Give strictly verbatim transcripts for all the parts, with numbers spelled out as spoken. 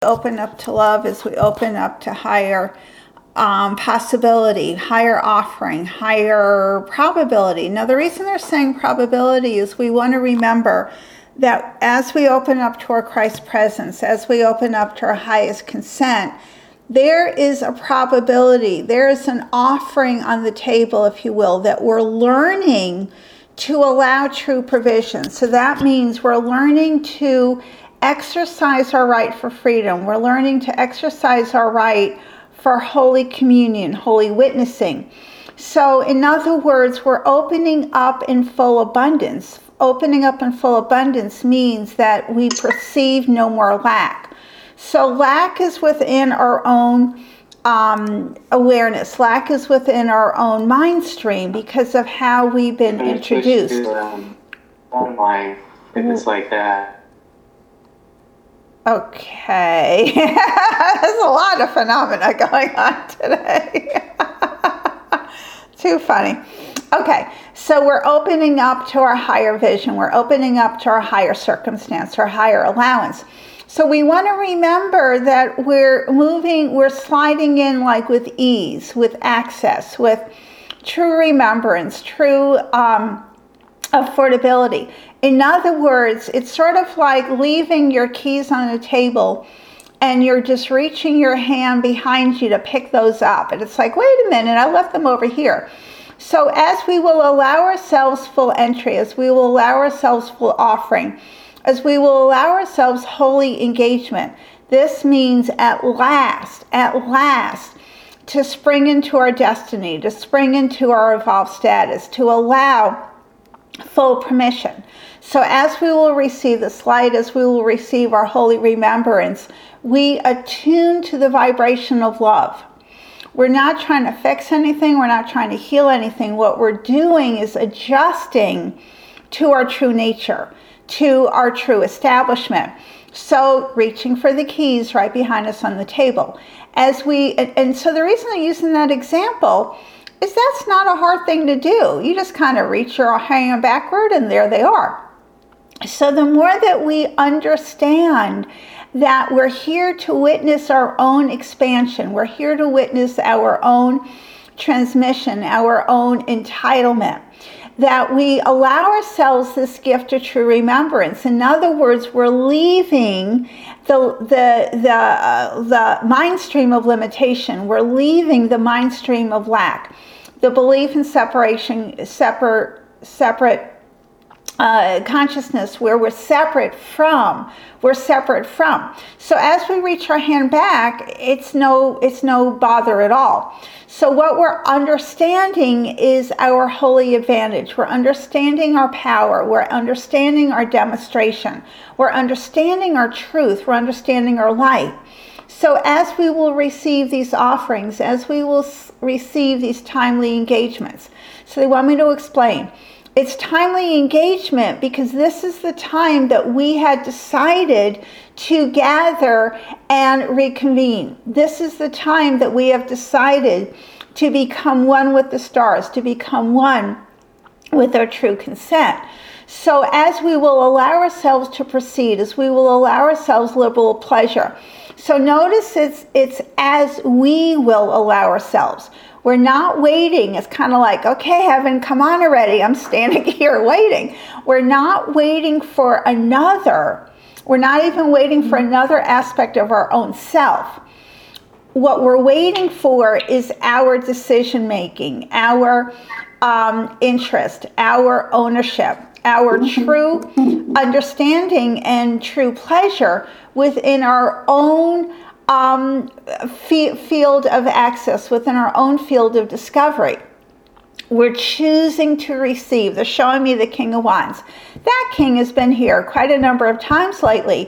Open up to love, as we open up to higher um, possibility, higher offering, higher probability. Now, the reason they're saying probability is we want to remember that as we open up to our Christ presence, as we open up to our highest consent, there is a probability, there is an offering on the table, if you will, that we're learning to allow true provision. So that means we're learning to exercise our right for freedom. We're learning to exercise our right for Holy Communion, Holy Witnessing. So in other words, we're opening up in full abundance. Opening up in full abundance means that we perceive no more lack. So lack is within our own um, awareness. Lack is within our own mind stream because of how we've been introduced. To, um, online, if it's like that. Okay, there's a lot of phenomena going on today. Too funny. Okay, so we're opening up to our higher vision. We're opening up to our higher circumstance, our higher allowance. So we want to remember that we're moving, we're sliding in like with ease, with access, with true remembrance, true um, affordability. In other words, it's sort of like leaving your keys on a table and you're just reaching your hand behind you to pick those up. And it's like, wait a minute, I left them over here. So as we will allow ourselves full entry, as we will allow ourselves full offering, as we will allow ourselves holy engagement, this means at last, at last, to spring into our destiny, to spring into our evolved status, to allow full permission. So as we will receive this light, as we will receive our holy remembrance, we attune to the vibration of love. We're not trying to fix anything. We're not trying to heal anything. What we're doing is adjusting to our true nature, to our true establishment. So reaching for the keys right behind us on the table. As we, and, and so the reason I'm using that example is that's not a hard thing to do. You just kind of reach your hand backward and there they are. So the more that we understand that we're here to witness our own expansion, we're here to witness our own transmission, our own entitlement, that we allow ourselves this gift of true remembrance. In other words, we're leaving the the the uh, the mind stream of limitation. We're leaving the mind stream of lack, the belief in separation, separate separate uh, consciousness, where we're separate from. We're separate from. So as we reach our hand back, it's no it's no bother at all. So what we're understanding is our holy advantage. We're understanding our power. We're understanding our demonstration. We're understanding our truth. We're understanding our light. So as we will receive these offerings, as we will receive these timely engagements. So they want me to explain. It's timely engagement because this is the time that we had decided to gather and reconvene. This is the time that we have decided to become one with the stars, to become one with our true consent. So as we will allow ourselves to proceed, as we will allow ourselves liberal pleasure. So notice it's, it's as we will allow ourselves. We're not waiting. It's kind of like, okay, heaven, come on already. I'm standing here waiting. We're not waiting for another. We're not even waiting for another aspect of our own self. What we're waiting for is our decision making, our um, interest, our ownership, our true understanding and true pleasure within our own Um, f- field of access, within our own field of discovery. We're choosing to receive. They're showing me the King of Wands. That king has been here quite a number of times lately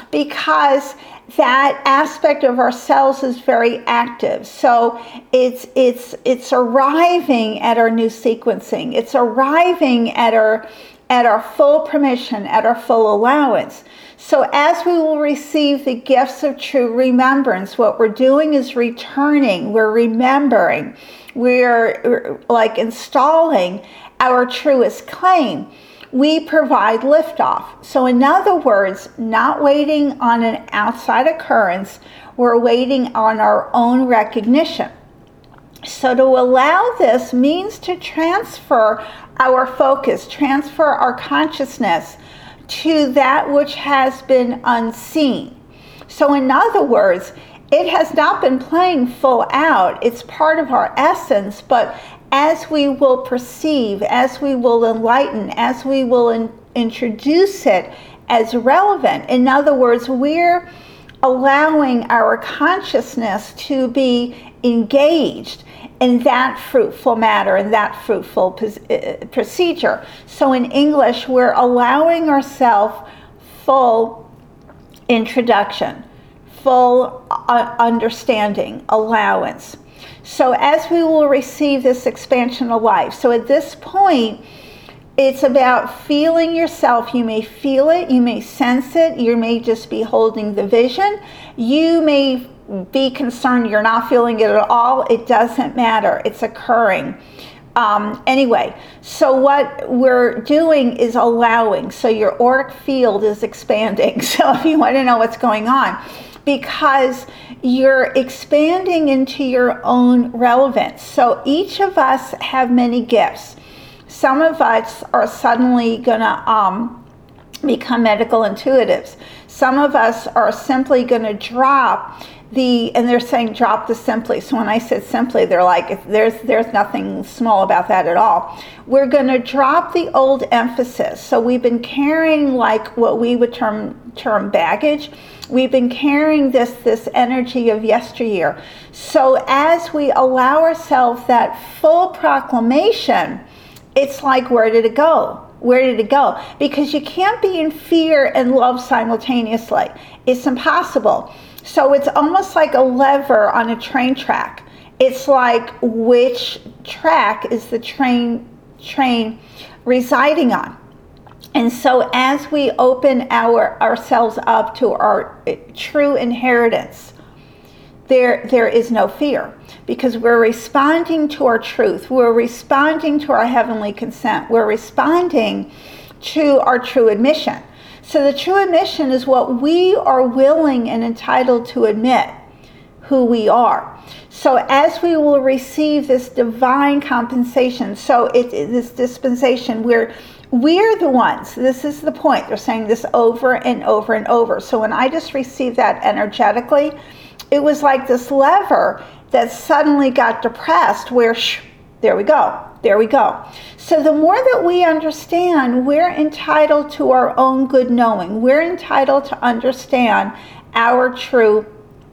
because that aspect of ourselves is very active. So it's it's it's arriving at our new sequencing. It's arriving at our at our full permission, at our full allowance. So as we will receive the gifts of true remembrance, what we're doing is returning, we're remembering, we're like installing our truest claim. we provide liftoff. So in other words, not waiting on an outside occurrence, we're waiting on our own recognition. So to allow this means to transfer our focus, transfer our consciousness to that which has been unseen. So in other words, it has not been playing full out. It's part of our essence, but as we will perceive, as we will enlighten, as we will in, introduce it as relevant. In other words, we're allowing our consciousness to be engaged in that fruitful matter, in that fruitful procedure. So in English, we're allowing ourselves full introduction, full understanding, allowance. So as we will receive this expansion of life, so at this point, it's about feeling yourself. You may feel it, you may sense it, you may just be holding the vision. You may be concerned you're not feeling it at all. It doesn't matter, it's occurring. Um, anyway, so what we're doing is allowing. So your auric field is expanding. So if you want to know what's going on, because you're expanding into your own relevance. So each of us have many gifts. Some of us are suddenly going to um, become medical intuitives. Some of us are simply going to drop the, and they're saying drop the simply. So when I said simply, they're like, there's there's nothing small about that at all. We're going to drop the old emphasis. So we've been carrying like what we would term term baggage. We've been carrying this this energy of yesteryear. So as we allow ourselves that full proclamation, it's like, where did it go? Where did it go? Because you can't be in fear and love simultaneously. It's impossible. So it's almost like a lever on a train track. It's like, which track is the train train residing on? And so as we open our ourselves up to our true inheritance, there there is no fear, because we're responding to our truth. We're responding to our heavenly consent. We're responding to our true admission. So the true admission is what we are willing and entitled to admit, who we are. So as we will receive this divine compensation, so it, this dispensation, we're we're the ones. This is the point. They're saying this over and over and over. So when I just received that energetically, it was like this lever that suddenly got depressed where, shh, there we go, there we go. So the more that we understand, we're entitled to our own good knowing. We're entitled to understand our true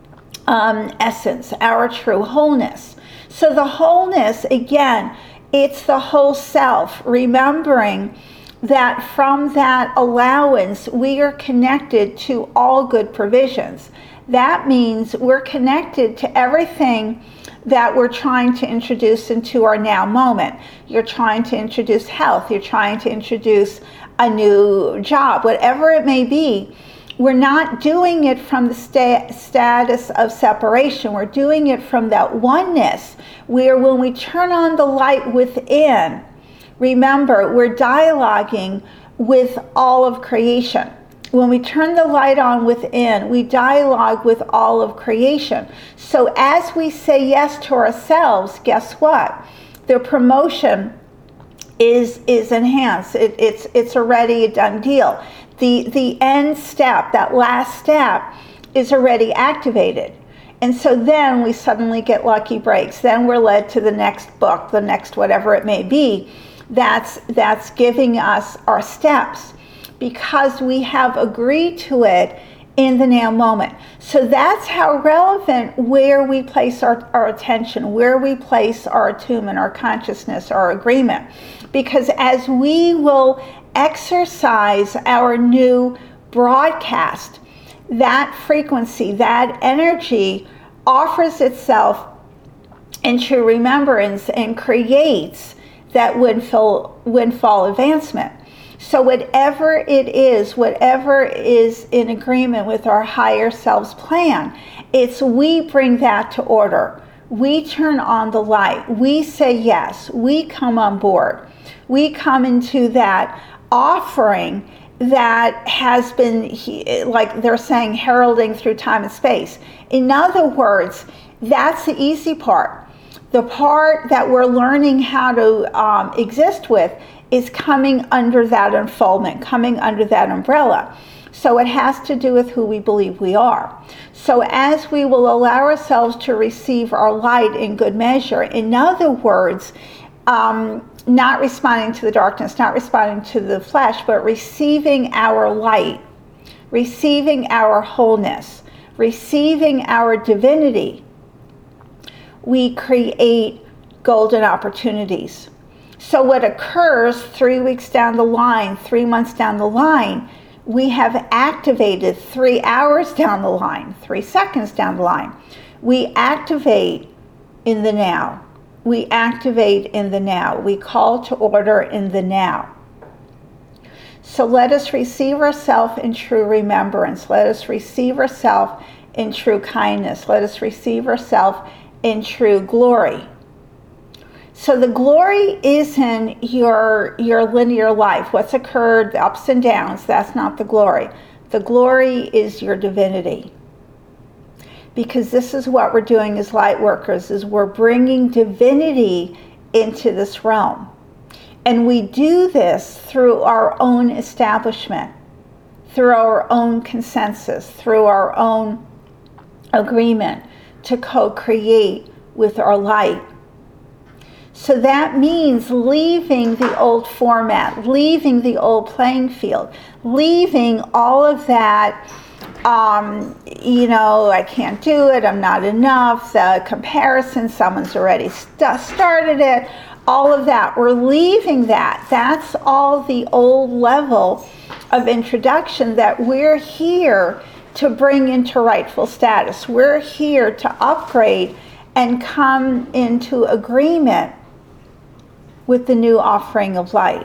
um, essence, our true wholeness. So the wholeness, again, it's the whole self, remembering that from that allowance, we are connected to all good provisions. That means we're connected to everything that we're trying to introduce into our now moment. You're trying to introduce health. You're trying to introduce a new job, whatever it may be. We're not doing it from the sta- status of separation. We're doing it from that oneness, where when we turn on the light within, remember, we're dialoguing with all of creation. When we turn the light on within, we dialogue with all of creation. So as we say yes to ourselves, guess what? The promotion is is enhanced. It, it's it's already a done deal. The the end step, that last step, is already activated. And so then we suddenly get lucky breaks. Then we're led to the next book, the next whatever it may be. That's that's giving us our steps, because we have agreed to it in the now moment. So that's how relevant where we place our, our attention, where we place our attunement, our consciousness, our agreement. Because as we will exercise our new broadcast, that frequency, that energy offers itself into remembrance and creates that windfall, windfall advancement. So whatever it is, whatever is in agreement with our higher self's plan, it's we bring that to order. We turn on the light. We say yes. We come on board. We come into that offering that has been, like they're saying, heralding through time and space. In other words, that's the easy part. The part that we're learning how to um, exist with is coming under that unfoldment, coming under that umbrella. So it has to do with who we believe we are. So as we will allow ourselves to receive our light in good measure, in other words, um, not responding to the darkness, not responding to the flesh, but receiving our light, receiving our wholeness, receiving our divinity, we create golden opportunities. So what occurs three weeks down the line, three months down the line, we have activated three hours down the line, three seconds down the line. We activate in the now. We activate in the now. We call to order in the now. So let us receive ourselves in true remembrance. Let us receive ourselves in true kindness. Let us receive ourselves in true glory. So the glory isn't your, your linear life, what's occurred, the ups and downs. That's not the glory. The glory is your divinity. Because this is what we're doing as light workers, is we're bringing divinity into this realm. And we do this through our own establishment, through our own consensus, through our own agreement to co-create with our light. So that means leaving the old format, leaving the old playing field, leaving all of that, um, you know, I can't do it, I'm not enough, the comparison, someone's already st- started it, all of that. We're leaving that. That's all the old level of introduction that we're here to bring into rightful status. We're here to upgrade and come into agreement with the new offering of light.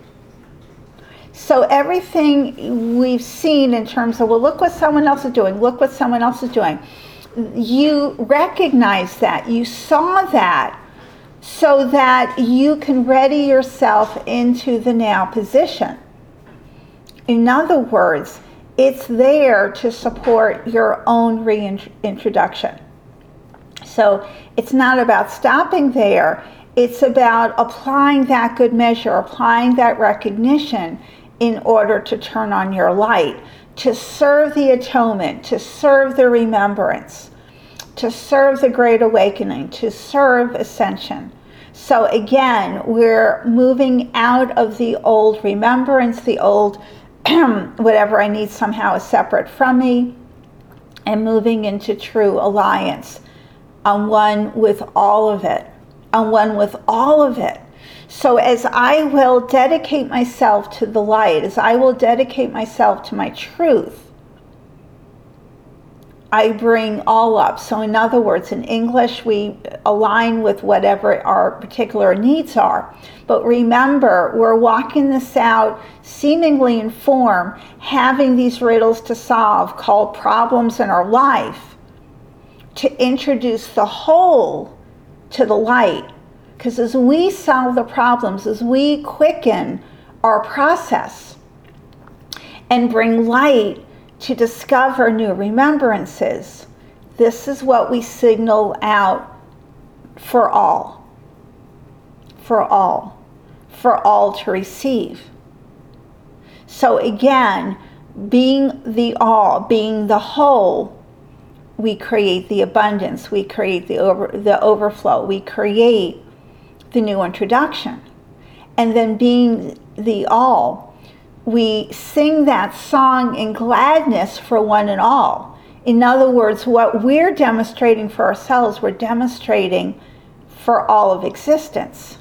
So everything we've seen in terms of, well, look what someone else is doing, look what someone else is doing. You recognize that, you saw that, so that you can ready yourself into the now position. In other words, it's there to support your own reintroduction. So it's not about stopping there. It's about applying that good measure, applying that recognition in order to turn on your light, to serve the atonement, to serve the remembrance, to serve the great awakening, to serve ascension. So again, we're moving out of the old remembrance, the old whatever I need somehow is separate from me, and moving into true alliance, on one with all of it, on one with all of it. So as I will dedicate myself to the light, as I will dedicate myself to my truth, I bring all up. So in other words, in English, we align with whatever our particular needs are. But remember, we're walking this out seemingly in form, having these riddles to solve called problems in our life, to introduce the whole to the light. Because as we solve the problems, as we quicken our process and bring light to discover new remembrances, this is what we signal out for all, for all, for all to receive. So again, being the all, being the whole, we create the abundance, we create the over, the overflow, we create the new introduction. And then being the all, we sing that song in gladness for one and all. In other words, what we're demonstrating for ourselves, we're demonstrating for all of existence.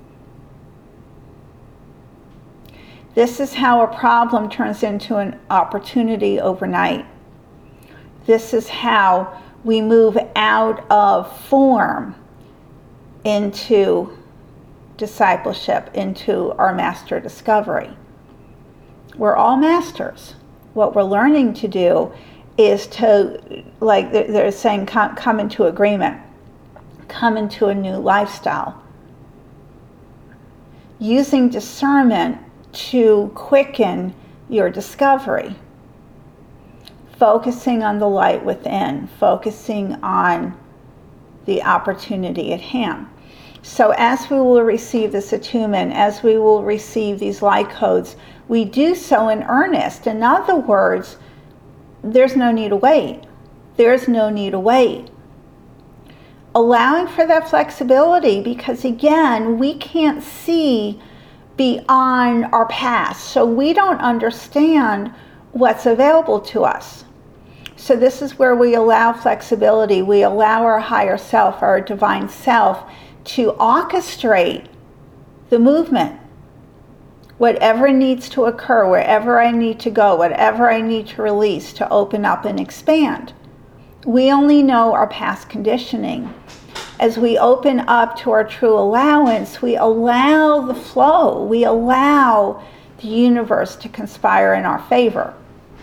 This is how a problem turns into an opportunity overnight. This is how we move out of form into discipleship, into our master discovery. We're all masters. What we're learning to do is to, like they're saying, come, come into agreement, come into a new lifestyle. Using discernment to quicken your discovery. Focusing on the light within, focusing on the opportunity at hand. So as we will receive this attunement, as we will receive these light codes, we do so in earnest. In other words, there's no need to wait. There's no need to wait. Allowing for that flexibility, because again, we can't see beyond our past, so we don't understand what's available to us. So this is where we allow flexibility. We allow our higher self, our divine self, to orchestrate the movement. Whatever needs to occur, wherever I need to go, whatever I need to release to open up and expand. We only know our past conditioning. As we open up to our true allowance, we allow the flow. We allow the universe to conspire in our favor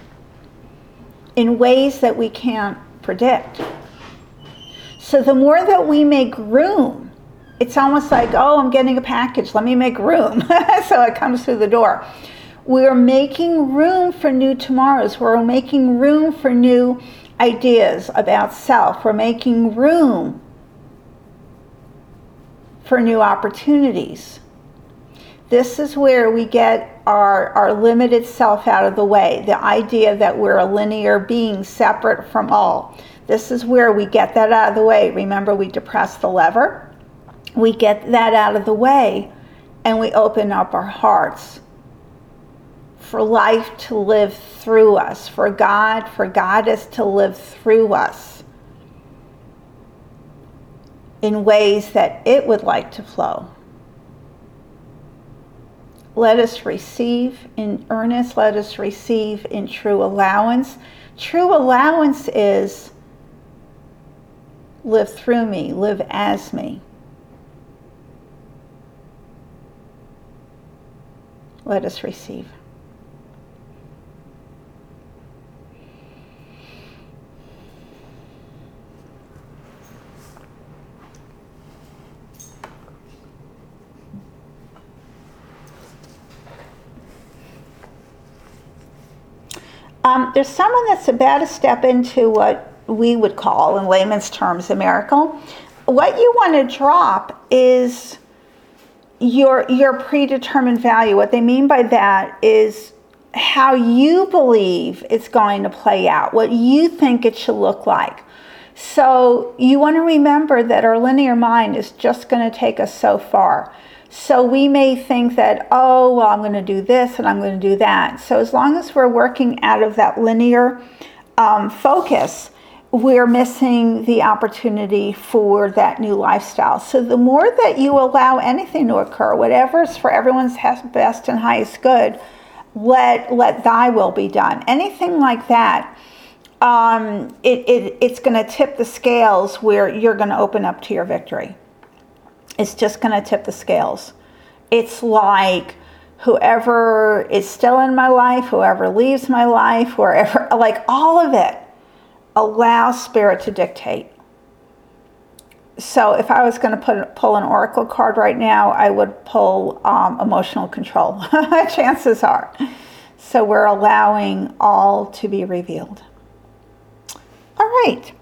in ways that we can't predict. So the more that we make room, it's almost like, oh, I'm getting a package, let me make room. So it comes through the door. We're making room for new tomorrows. We're making room for new ideas about self. We're making room for new opportunities. This is where we get our, our limited self out of the way, the idea that we're a linear being separate from all. This is where we get that out of the way. Remember, we depress the lever. We get that out of the way, and we open up our hearts for life to live through us, for God, for Goddess to live through us in ways that it would like to flow. Let us receive in earnest. Let us receive in true allowance. True allowance is live through me, live as me. Let us receive. Um, there's someone that's about to step into what we would call, in layman's terms, a miracle. What you want to drop is your your predetermined value. What they mean by that is how you believe it's going to play out, what you think it should look like. So you want to remember that our linear mind is just going to take us so far. So we may think that, oh, well, I'm going to do this and I'm going to do that. So as long as we're working out of that linear um, focus, we're missing the opportunity for that new lifestyle. So the more that you allow anything to occur, whatever's for everyone's best and highest good, let let thy will be done. Anything like that, um, it, it it's going to tip the scales where you're going to open up to your victory. It's just going to tip the scales. It's like whoever is still in my life, whoever leaves my life, wherever, like all of it, allow spirit to dictate. So if I was going to put, pull an oracle card right now, I would pull um, emotional control. Chances are. So we're allowing all to be revealed. All right.